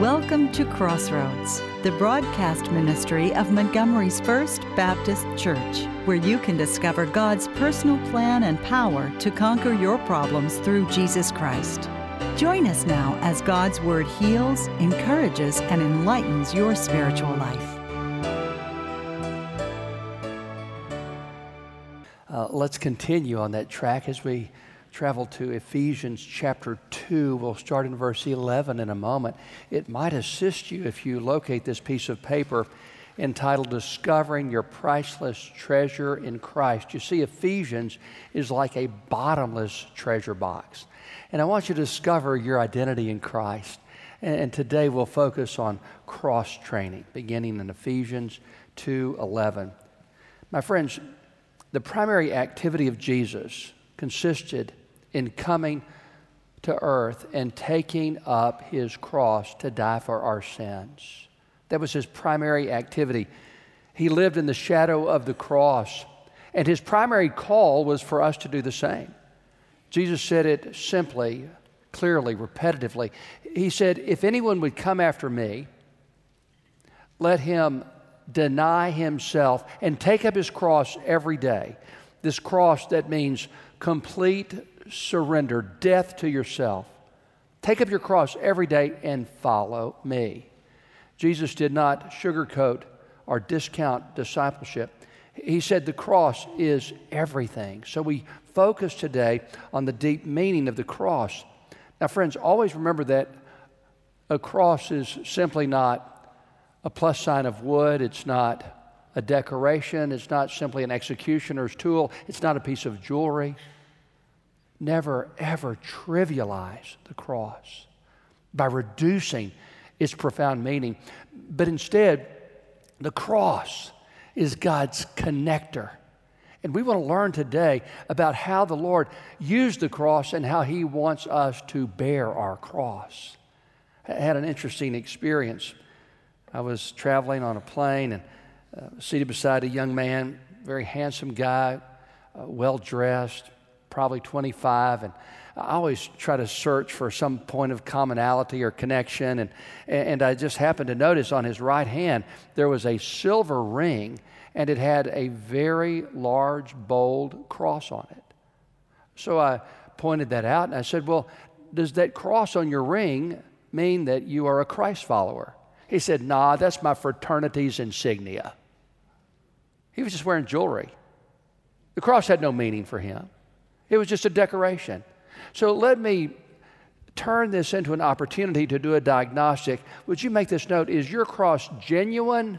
Welcome to Crossroads, the broadcast ministry of Montgomery's First Baptist Church, where you can discover God's personal plan and power to conquer your problems through Jesus Christ. Join us now as God's Word heals, encourages, and enlightens your spiritual life. Let's continue on that track as we travel to Ephesians chapter 2. We'll start in verse 11 in a moment. It might assist you if you locate this piece of paper entitled Discovering Your Priceless Treasure in Christ. You see, Ephesians is like a bottomless treasure box. And I want you to discover your identity in Christ. And today we'll focus on cross training, beginning in Ephesians 2:11. My friends, the primary activity of Jesus consisted in coming to earth and taking up his cross to die for our sins. That was his primary activity. He lived in the shadow of the cross, and his primary call was for us to do the same. Jesus said it simply, clearly, repetitively. He said, if anyone would come after me, let him deny himself and take up his cross every day. This cross that means complete surrender, death to yourself. Take up your cross every day and follow me. Jesus did not sugarcoat or discount discipleship. He said the cross is everything. So we focus today on the deep meaning of the cross. Now, friends, always remember that a cross is simply not a plus sign of wood. It's not a decoration. It's not simply an executioner's tool. It's not a piece of jewelry. Never, ever trivialize the cross by reducing its profound meaning. But instead, the cross is God's connector. And we want to learn today about how the Lord used the cross and how He wants us to bear our cross. I had an interesting experience. I was traveling on a plane and seated beside a young man, very handsome guy, well-dressed, probably 25, and I always try to search for some point of commonality or connection, and I just happened to notice on his right hand there was a silver ring, and it had a very large, bold cross on it. So I pointed that out, and I said, well, does that cross on your ring mean that you are a Christ follower? He said, nah, that's my fraternity's insignia. He was just wearing jewelry. The cross had no meaning for him. It was just a decoration. So let me turn this into an opportunity to do a diagnostic. Would you make this note? Is your cross genuine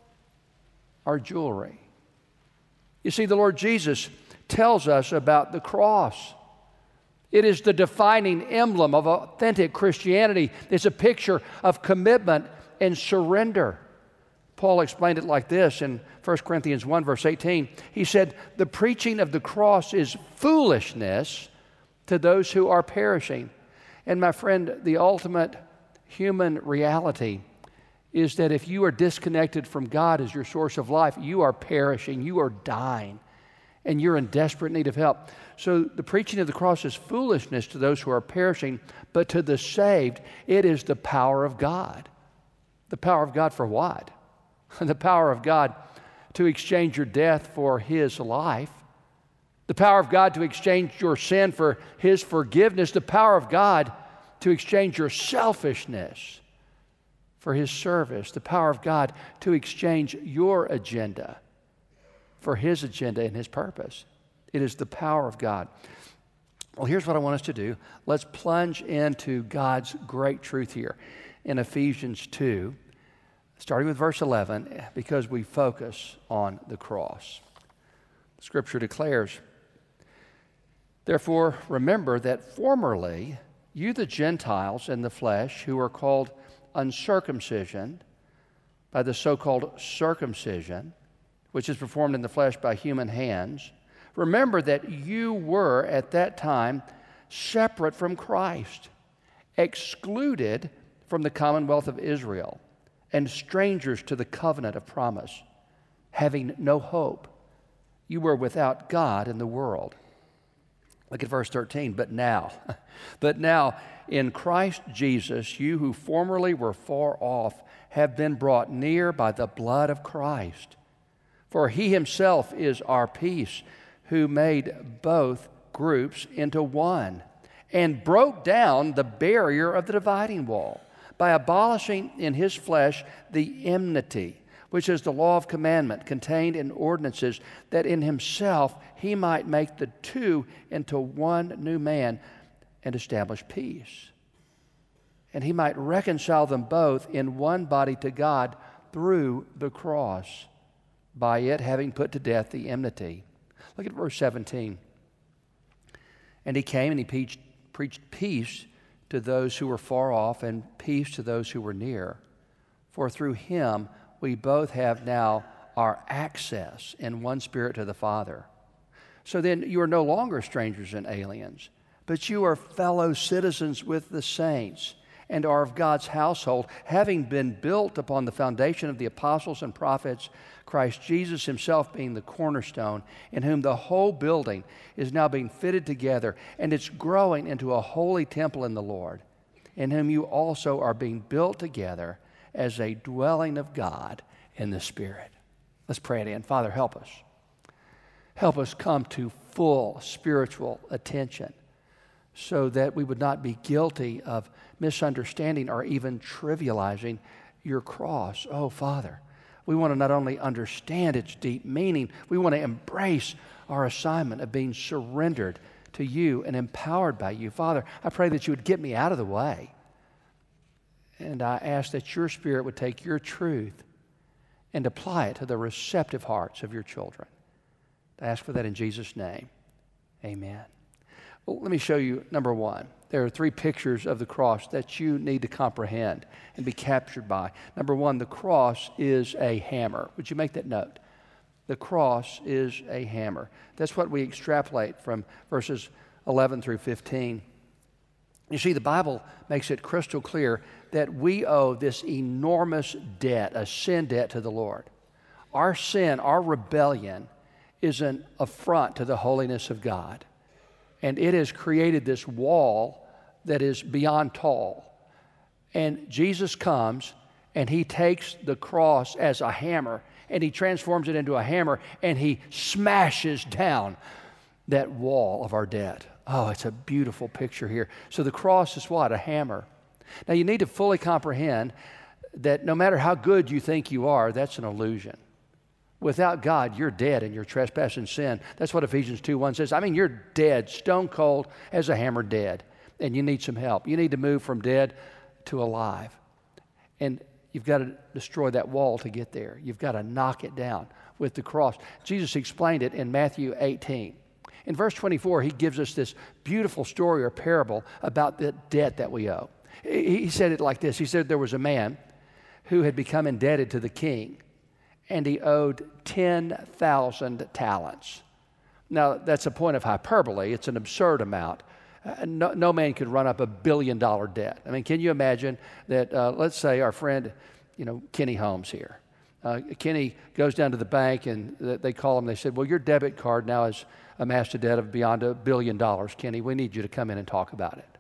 or jewelry? You see, the Lord Jesus tells us about the cross. It is the defining emblem of authentic Christianity. It's a picture of commitment and surrender. Paul explained it like this in 1 Corinthians 1, verse 18. He said, the preaching of the cross is foolishness to those who are perishing. And my friend, the ultimate human reality is that if you are disconnected from God as your source of life, you are perishing, you are dying, and you're in desperate need of help. So the preaching of the cross is foolishness to those who are perishing, but to the saved, it is the power of God. The power of God for what? The power of God to exchange your death for His life. The power of God to exchange your sin for His forgiveness. The power of God to exchange your selfishness for His service. The power of God to exchange your agenda for His agenda and His purpose. It is the power of God. Well, here's what I want us to do. Let's plunge into God's great truth here in Ephesians 2. Starting with verse 11, because we focus on the cross. Scripture declares, therefore, remember that formerly you the Gentiles in the flesh who are called uncircumcision by the so-called circumcision, which is performed in the flesh by human hands, remember that you were at that time separate from Christ, excluded from the commonwealth of Israel, and strangers to the covenant of promise, having no hope. You were without God in the world. Look at verse 13. But now, but now in Christ Jesus, you who formerly were far off have been brought near by the blood of Christ. For he himself is our peace, who made both groups into one and broke down the barrier of the dividing wall by abolishing in his flesh the enmity, which is the law of commandment contained in ordinances, that in himself he might make the two into one new man and establish peace. And he might reconcile them both in one body to God through the cross, by it having put to death the enmity. Look at verse 17. And he came and he preached peace to those who were far off and peace to those who were near. For through him we both have now our access in one Spirit to the Father. So then you are no longer strangers and aliens, but you are fellow citizens with the saints and are of God's household, having been built upon the foundation of the apostles and prophets, Christ Jesus himself being the cornerstone, in whom the whole building is now being fitted together, and it's growing into a holy temple in the Lord, in whom you also are being built together as a dwelling of God in the Spirit. Let's pray it in. Father, help us. Help us come to full spiritual attention so that we would not be guilty of misunderstanding or even trivializing your cross. Oh, Father, we want to not only understand its deep meaning, we want to embrace our assignment of being surrendered to you and empowered by you. Father, I pray that you would get me out of the way. And I ask that your Spirit would take your truth and apply it to the receptive hearts of your children. I ask for that in Jesus' name. Amen. Well, let me show you number one. There are three pictures of the cross that you need to comprehend and be captured by. Number one, the cross is a hammer. Would you make that note? The cross is a hammer. That's what we extrapolate from verses 11 through 15. You see, the Bible makes it crystal clear that we owe this enormous debt, a sin debt to the Lord. Our sin, our rebellion, is an affront to the holiness of God. And it has created this wall that is beyond tall. And Jesus comes and he takes the cross as a hammer and he transforms it into a hammer and he smashes down that wall of our debt. Oh, it's a beautiful picture here. So the cross is what? A hammer. Now you need to fully comprehend that no matter how good you think you are, that's an illusion. Without God, you're dead in your trespass and sin. That's what Ephesians 2:1 says. I mean, you're dead, stone cold as a hammer dead, and you need some help. You need to move from dead to alive. And you've got to destroy that wall to get there. You've got to knock it down with the cross. Jesus explained it in Matthew 18. In verse 24, he gives us this beautiful story or parable about the debt that we owe. He said it like this. He said there was a man who had become indebted to the king, and he owed 10,000 talents. Now, that's a point of hyperbole. It's an absurd amount. No man could run up $1 billion debt. I mean, can you imagine that, let's say our friend, Kenny Holmes here. Kenny goes down to the bank and they call him. They said, well, your debit card now has amassed a debt of beyond $1 billion, Kenny. We need you to come in and talk about it.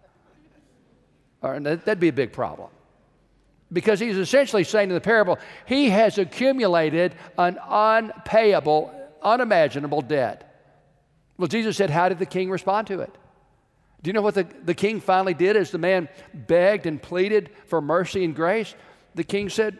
All right, that'd be a big problem. Because he's essentially saying in the parable, he has accumulated an unpayable, unimaginable debt. Well, Jesus said, how did the king respond to it? Do you know what the king finally did as the man begged and pleaded for mercy and grace? The king said,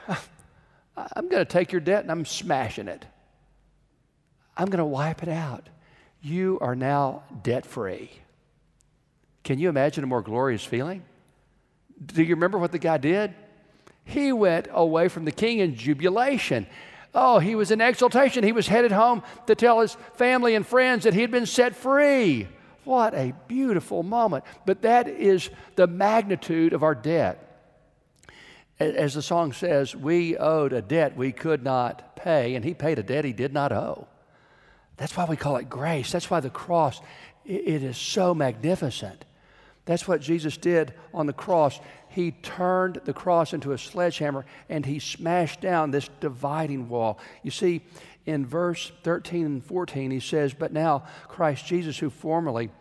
I'm going to take your debt and I'm smashing it. I'm going to wipe it out. You are now debt-free. Can you imagine a more glorious feeling? Do you remember what the guy did? He went away from the king in jubilation. Oh, he was in exultation. He was headed home to tell his family and friends that he had been set free. What a beautiful moment. But that is the magnitude of our debt. As the song says, we owed a debt we could not pay, and he paid a debt he did not owe. That's why we call it grace. That's why the cross, it is so magnificent. That's what Jesus did on the cross. He turned the cross into a sledgehammer and he smashed down this dividing wall. You see, in verse 13 and 14, he says, but now Christ Jesus, who formerly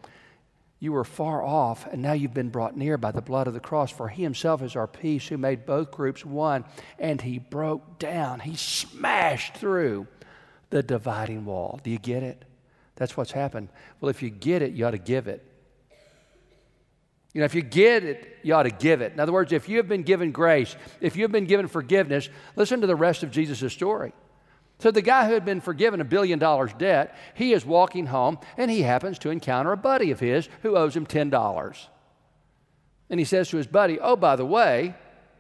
You were far off, and now you've been brought near by the blood of the cross. For he himself is our peace, who made both groups one, and he broke down. He smashed through the dividing wall. Do you get it? That's what's happened. Well, if you get it, you ought to give it. You know, if you get it, you ought to give it. In other words, if you have been given grace, if you have been given forgiveness, listen to the rest of Jesus' story. So the guy who had been forgiven $1 billion debt, he is walking home, and he happens to encounter a buddy of his who owes him $10. And he says to his buddy, oh, by the way,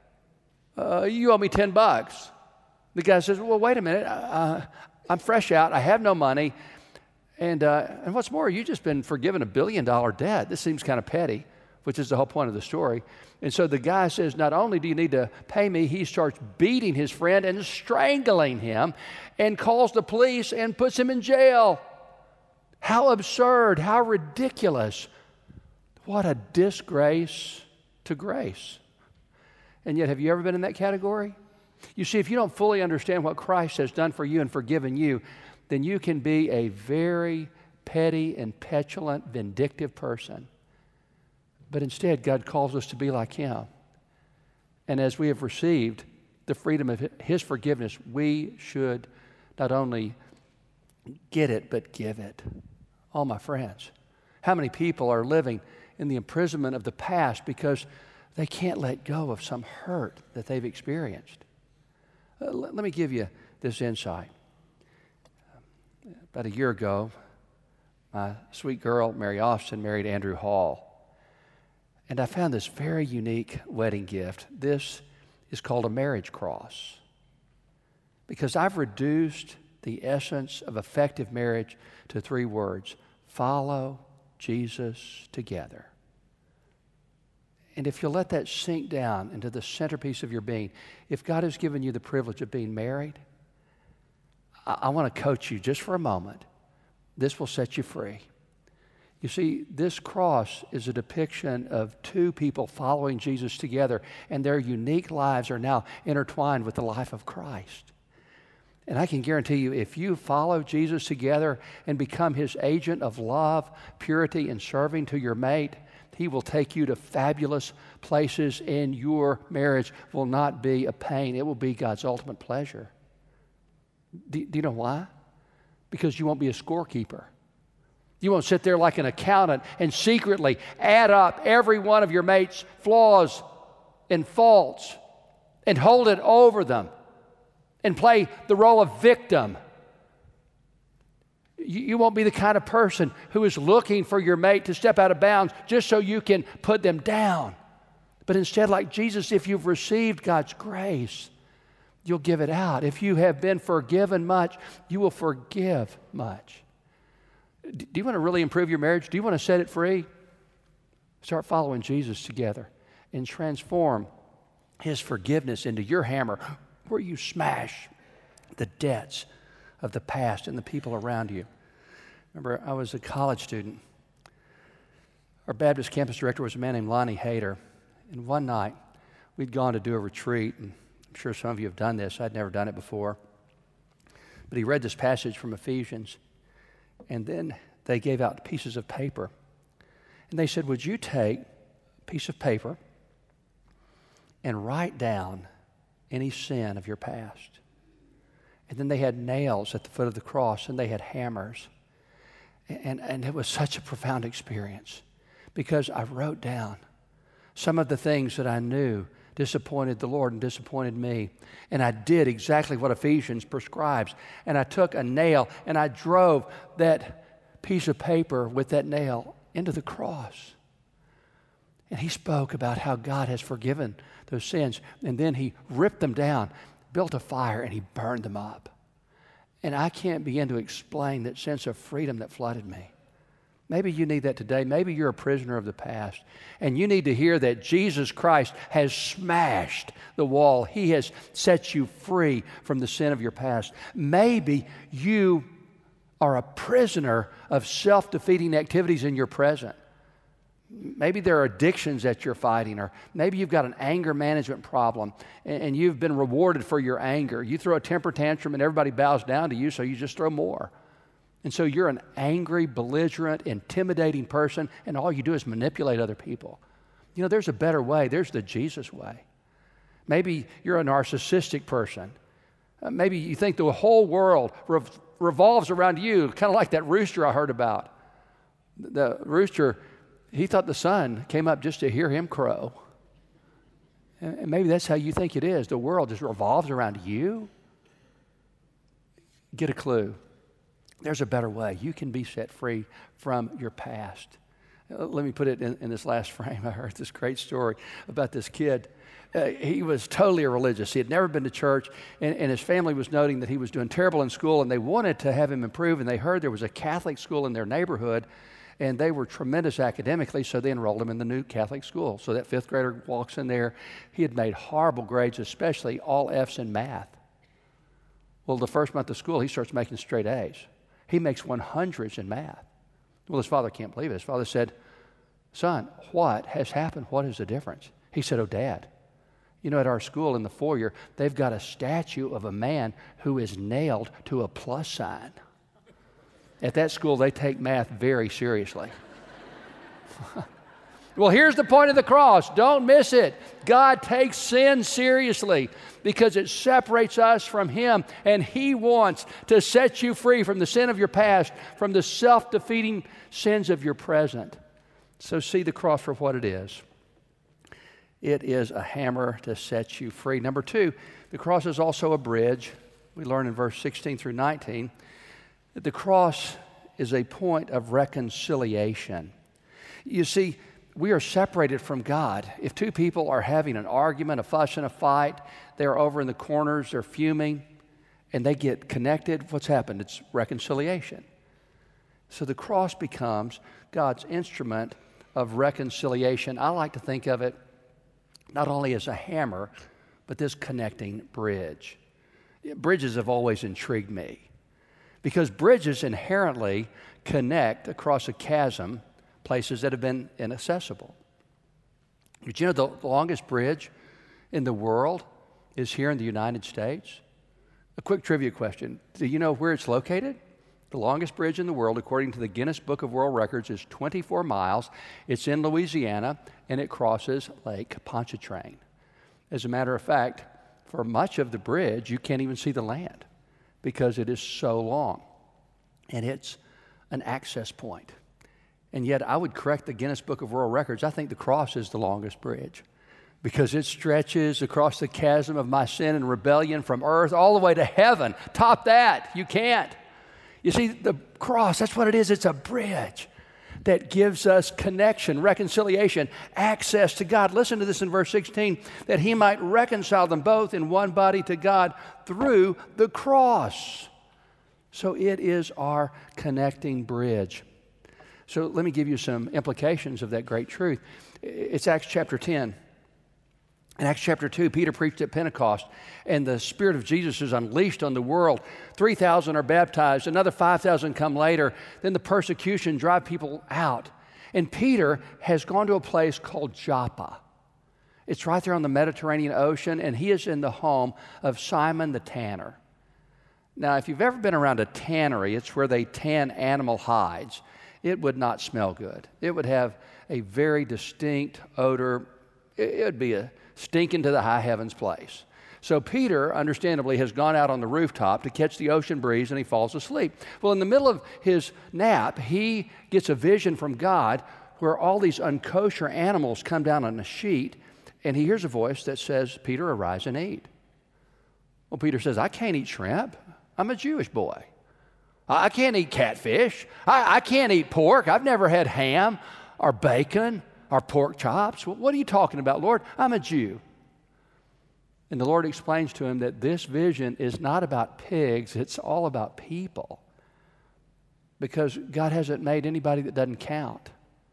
you owe me $10. The guy says, well, wait a minute. I'm fresh out. I have no money. And what's more, you've just been forgiven $1 billion debt. This seems kind of petty, which is the whole point of the story. And so the guy says, not only do you need to pay me, he starts beating his friend and strangling him and calls the police and puts him in jail. How absurd, how ridiculous. What a disgrace to grace. And yet, have you ever been in that category? You see, if you don't fully understand what Christ has done for you and forgiven you, then you can be a very petty and petulant, vindictive person. But instead, God calls us to be like him. And as we have received the freedom of his forgiveness, we should not only get it, but give it. Oh, my friends, how many people are living in the imprisonment of the past because they can't let go of some hurt that they've experienced? Let me give you this insight. About a year ago, my sweet girl, Mary Austin, married Andrew Hall. And I found this very unique wedding gift. This is called a marriage cross. Because I've reduced the essence of effective marriage to 3 words: follow Jesus together. And if you'll let that sink down into the centerpiece of your being, if God has given you the privilege of being married, I want to coach you just for a moment. This will set you free. You see, this cross is a depiction of 2 people following Jesus together, and their unique lives are now intertwined with the life of Christ. And I can guarantee you, if you follow Jesus together and become his agent of love, purity, and serving to your mate, he will take you to fabulous places, and your marriage will not be a pain. It will be God's ultimate pleasure. Do you know why? Because you won't be a scorekeeper. You won't sit there like an accountant and secretly add up every one of your mate's flaws and faults and hold it over them and play the role of victim. You won't be the kind of person who is looking for your mate to step out of bounds just so you can put them down. But instead, like Jesus, if you've received God's grace, you'll give it out. If you have been forgiven much, you will forgive much. Do you want to really improve your marriage? Do you want to set it free? Start following Jesus together and transform his forgiveness into your hammer where you smash the debts of the past and the people around you. Remember, I was a college student. Our Baptist campus director was a man named Lonnie Hayter. And one night, we'd gone to do a retreat, and I'm sure some of you have done this. I'd never done it before. But he read this passage from Ephesians. And then they gave out pieces of paper. And they said, would you take a piece of paper and write down any sin of your past? And then they had nails at the foot of the cross, and they had hammers. And it was such a profound experience because I wrote down some of the things that I knew disappointed the Lord and disappointed me. And I did exactly what Ephesians prescribes. And I took a nail and I drove that piece of paper with that nail into the cross. And he spoke about how God has forgiven those sins. And then he ripped them down, built a fire, and he burned them up. And I can't begin to explain that sense of freedom that flooded me. Maybe you need that today. Maybe you're a prisoner of the past, and you need to hear that Jesus Christ has smashed the wall. He has set you free from the sin of your past. Maybe you are a prisoner of self-defeating activities in your present. Maybe there are addictions that you're fighting, or maybe you've got an anger management problem, and you've been rewarded for your anger. You throw a temper tantrum, and everybody bows down to you, so you just throw more. And so you're an angry, belligerent, intimidating person, and all you do is manipulate other people. You know, there's a better way. There's the Jesus way. Maybe you're a narcissistic person. Maybe you think the whole world revolves around you, kind of like that rooster I heard about. The rooster, he thought the sun came up just to hear him crow. And maybe that's how you think it is. The world just revolves around you. Get a clue. There's a better way. You can be set free from your past. Let me put it in this last frame. I heard this great story about this kid. He was totally religious. He had never been to church, and his family was noting that he was doing terrible in school, and they wanted to have him improve, and they heard there was a Catholic school in their neighborhood, and they were tremendous academically, so they enrolled him in the new Catholic school. So that fifth grader walks in there. He had made horrible grades, especially all Fs in math. Well, the first month of school, he starts making straight A's. He makes 100s in math. Well, his father can't believe it. His father said, "Son, what has happened? What is the difference?" He said, "Oh, Dad, you know, at our school in the foyer, they've got a statue of a man who is nailed to a plus sign. At that school, they take math very seriously." Well, here's the point of the cross. Don't miss it. God takes sin seriously because it separates us from Him, and He wants to set you free from the sin of your past, from the self-defeating sins of your present. So see the cross for what it is. It is a hammer to set you free. Number two, the cross is also a bridge. We learn in verse 16 through 19 that the cross is a point of reconciliation. You see, we are separated from God. If two people are having an argument, a fuss and a fight, they're over in the corners, they're fuming, and they get connected, what's happened? It's reconciliation. So the cross becomes God's instrument of reconciliation. I like to think of it not only as a hammer, but this connecting bridge. Bridges have always intrigued me because bridges inherently connect across a chasm places that have been inaccessible. Did you know the longest bridge in the world is here in the United States? A quick trivia question. Do you know where it's located? The longest bridge in the world, according to the Guinness Book of World Records, is 24 miles. It's in Louisiana, and it crosses Lake Pontchartrain. As a matter of fact, for much of the bridge, you can't even see the land because it is so long, and it's an access point. And yet I would correct the Guinness Book of World Records. I think the cross is the longest bridge because it stretches across the chasm of my sin and rebellion from earth all the way to heaven. Top that. You can't. You see, the cross, that's what it is. It's a bridge that gives us connection, reconciliation, access to God. Listen to this in verse 16, that He might reconcile them both in one body to God through the cross. So it is our connecting bridge. So let me give you some implications of that great truth. It's Acts chapter 10. In Acts chapter 2, Peter preached at Pentecost, and the Spirit of Jesus is unleashed on the world. 3,000 are baptized. Another 5,000 come later. Then the persecution drive people out. And Peter has gone to a place called Joppa. It's right there on the Mediterranean Ocean, and he is in the home of Simon the tanner. Now, if you've ever been around a tannery, it's where they tan animal hides. It would not smell good. It would have a very distinct odor. It would be a stinking to the high heavens place. So Peter, understandably, has gone out on the rooftop to catch the ocean breeze, and he falls asleep. Well, in the middle of his nap, he gets a vision from God where all these unkosher animals come down on a sheet, and he hears a voice that says, "Peter, arise and eat." Well, Peter says, "I can't eat shrimp. I'm a Jewish boy. I can't eat catfish. I can't eat pork. I've never had ham or bacon or pork chops. What are you talking about, Lord? I'm a Jew." And the Lord explains to him that this vision is not about pigs, it's all about people. Because God hasn't made anybody that doesn't count.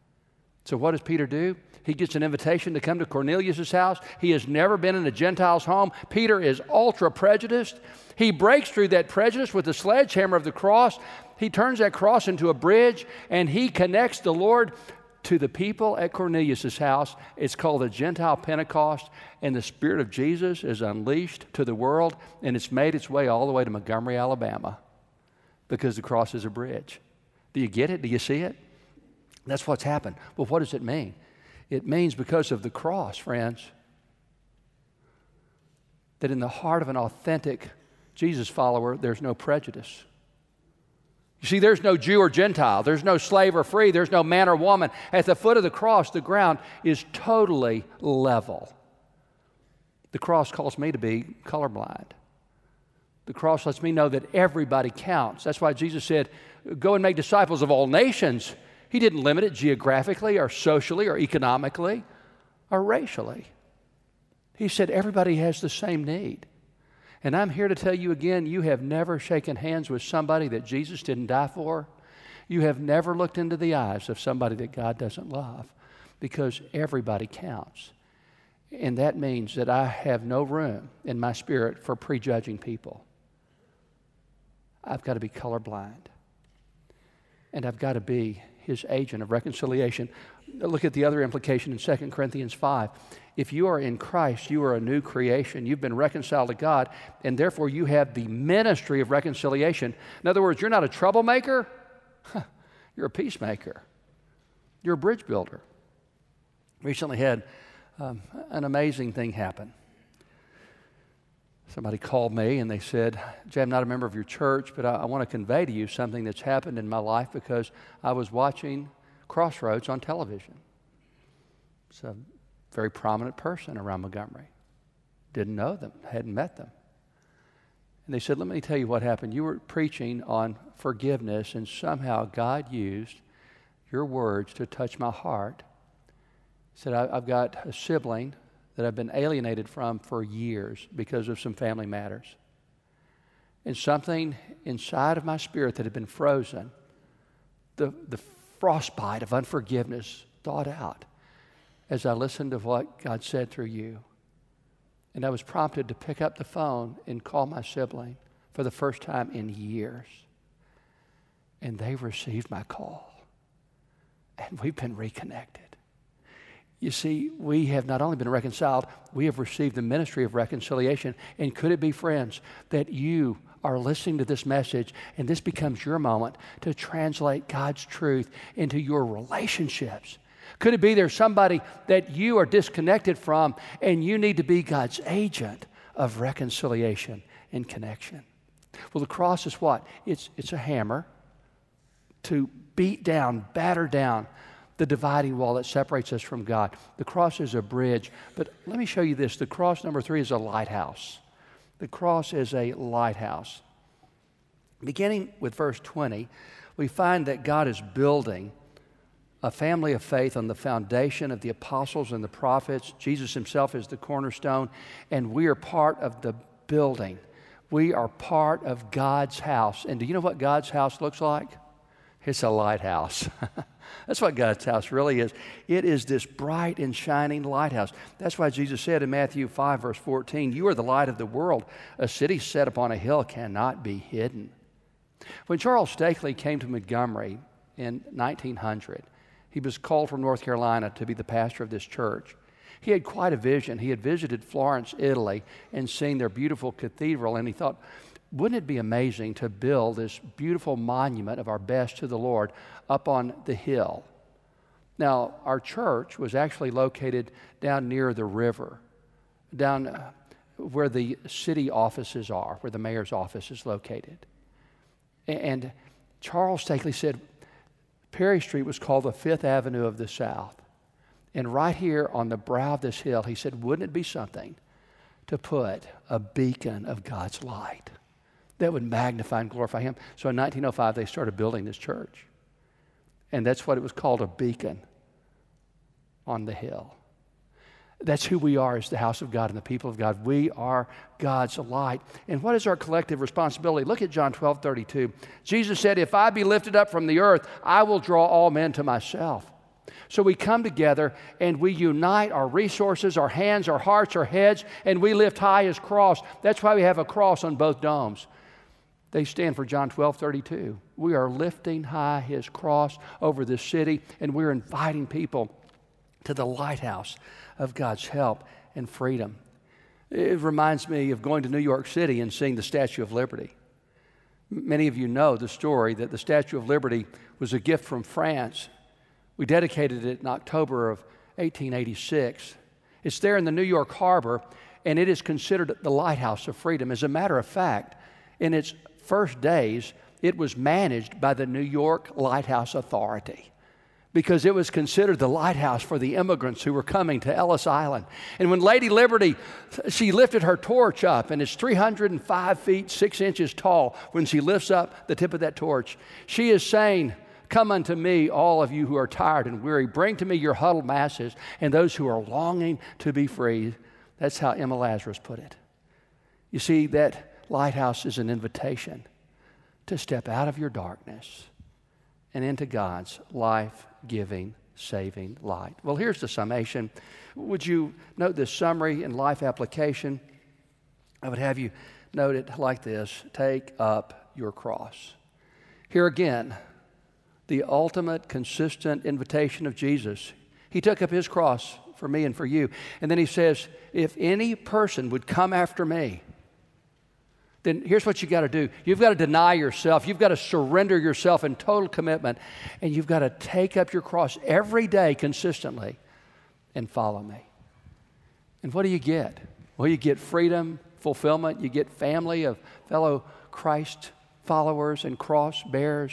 So what does Peter do? He gets an invitation to come to Cornelius' house. He has never been in a Gentile's home. Peter is ultra prejudiced. He breaks through that prejudice with the sledgehammer of the cross. He turns that cross into a bridge, and he connects the Lord to the people at Cornelius' house. It's called the Gentile Pentecost, and the Spirit of Jesus is unleashed to the world, and it's made its way all the way to Montgomery, Alabama. because the cross is a bridge. Do you get it? Do you see it? That's what's happened. Well, what does it mean? It means because of the cross, friends, that in the heart of an authentic Jesus follower, there's no prejudice. You see, there's no Jew or Gentile. There's no slave or free. There's no man or woman. At the foot of the cross, the ground is totally level. The cross calls me to be colorblind. The cross lets me know that everybody counts. That's why Jesus said, go and make disciples of all nations. He didn't limit it geographically or socially or economically or racially. He said everybody has the same need. And I'm here to tell you again, you have never shaken hands with somebody that Jesus didn't die for. You have never looked into the eyes of somebody that God doesn't love, because everybody counts. And that means that I have no room in my spirit for prejudging people. I've got to be colorblind. And I've got to be His agent of reconciliation. Look at the other implication in 2 Corinthians 5. If you are in Christ, you are a new creation. You've been reconciled to God, and therefore you have the ministry of reconciliation. In other words, you're not a troublemaker. You're a peacemaker. You're a bridge builder. Recently had an amazing thing happen. Somebody called me and they said, Jay, I'm not a member of your church, but I want to convey to you something that's happened in my life because I was watching Crossroads on television. It's a very prominent person around Montgomery. Didn't know them, hadn't met them. And they said, let me tell you what happened. You were preaching on forgiveness, and somehow God used your words to touch my heart. He said, I've got a sibling that I've been alienated from for years because of some family matters. And something inside of my spirit that had been frozen, the frostbite of unforgiveness thawed out as I listened to what God said through you. And I was prompted to pick up the phone and call my sibling for the first time in years. And they received my call. And we've been reconnected. You see, we have not only been reconciled, we have received the ministry of reconciliation. And could it be, friends, that you are listening to this message and this becomes your moment to translate God's truth into your relationships? Could it be there's somebody that you are disconnected from and you need to be God's agent of reconciliation and connection? Well, the cross is what? It's a hammer to beat down, batter down the dividing wall that separates us from God. The cross is a bridge. But let me show you this. The cross, number 3, is a lighthouse. The cross is a lighthouse. Beginning with verse 20, we find that God is building a family of faith on the foundation of the apostles and the prophets. Jesus himself is the cornerstone, and we are part of the building. We are part of God's house. And do you know what God's house looks like? It's a lighthouse. That's what God's house really is. It is this bright and shining lighthouse. That's why Jesus said in Matthew 5, verse 14, you are the light of the world. A city set upon a hill cannot be hidden. When Charles Stakely came to Montgomery in 1900, he was called from North Carolina to be the pastor of this church. He had quite a vision. He had visited Florence, Italy, and seen their beautiful cathedral, and he thought, wouldn't it be amazing to build this beautiful monument of our best to the Lord up on the hill? Now, our church was actually located down near the river, down where the city offices are, where the mayor's office is located. And Charles Stakely said Perry Street was called the Fifth Avenue of the South. And right here on the brow of this hill, he said, wouldn't it be something to put a beacon of God's light that would magnify and glorify Him? So in 1905, they started building this church. And that's what it was called, a beacon on the hill. That's who we are as the house of God and the people of God. We are God's light. And what is our collective responsibility? Look at John 12:32. Jesus said, if I be lifted up from the earth, I will draw all men to myself. So we come together and we unite our resources, our hands, our hearts, our heads, and we lift high His cross. That's why we have a cross on both domes. They stand for John 12:32. We are lifting high His cross over this city, and we're inviting people to the lighthouse of God's help and freedom. It reminds me of going to New York City and seeing the Statue of Liberty. Many of you know the story that the Statue of Liberty was a gift from France. We dedicated it in October of 1886. It's there in the New York Harbor, and it is considered the lighthouse of freedom. As a matter of fact, in its first days, it was managed by the New York Lighthouse Authority because it was considered the lighthouse for the immigrants who were coming to Ellis Island. And when Lady Liberty, she lifted her torch up, and it's 305 feet, 6 inches tall. When she lifts up the tip of that torch, she is saying, "Come unto me, all of you who are tired and weary. Bring to me your huddled masses and those who are longing to be free." That's how Emma Lazarus put it. You see, that lighthouse is an invitation to step out of your darkness and into God's life-giving, saving light. Well, here's the summation. Would you note this summary and life application? I would have you note it like this: take up your cross. Here again, the ultimate, consistent invitation of Jesus. He took up his cross for me and for you. And then he says, if any person would come after me, then here's what you got to do. You've got to deny yourself. You've got to surrender yourself in total commitment. And you've got to take up your cross every day consistently and follow me. And what do you get? Well, you get freedom, fulfillment. You get family of fellow Christ followers and cross bearers.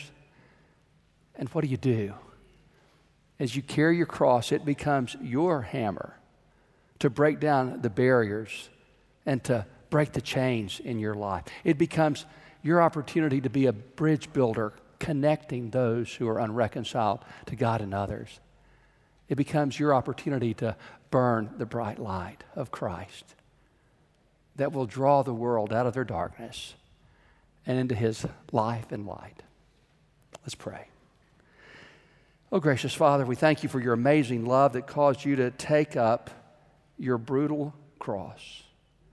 And what do? As you carry your cross, it becomes your hammer to break down the barriers and to break the chains in your life. It becomes your opportunity to be a bridge builder, connecting those who are unreconciled to God and others. It becomes your opportunity to burn the bright light of Christ that will draw the world out of their darkness and into his life and light. Let's pray. Oh, gracious Father, we thank you for your amazing love that caused you to take up your brutal cross.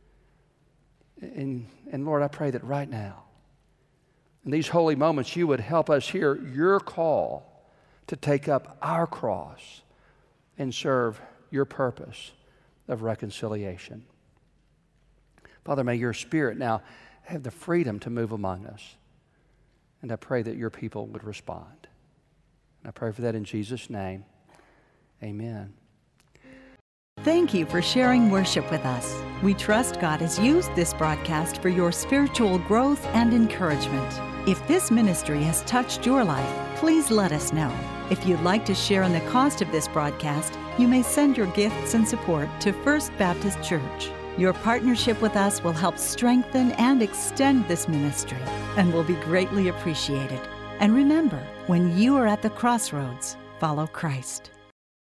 And Lord, I pray that right now, in these holy moments, you would help us hear your call to take up our cross and serve your purpose of reconciliation. Father, may your Spirit now have the freedom to move among us. And I pray that your people would respond. And I pray for that in Jesus' name. Amen. Thank you for sharing worship with us. We trust God has used this broadcast for your spiritual growth and encouragement. If this ministry has touched your life, please let us know. If you'd like to share in the cost of this broadcast, you may send your gifts and support to First Baptist Church. Your partnership with us will help strengthen and extend this ministry and will be greatly appreciated. And remember, when you are at the crossroads, follow Christ.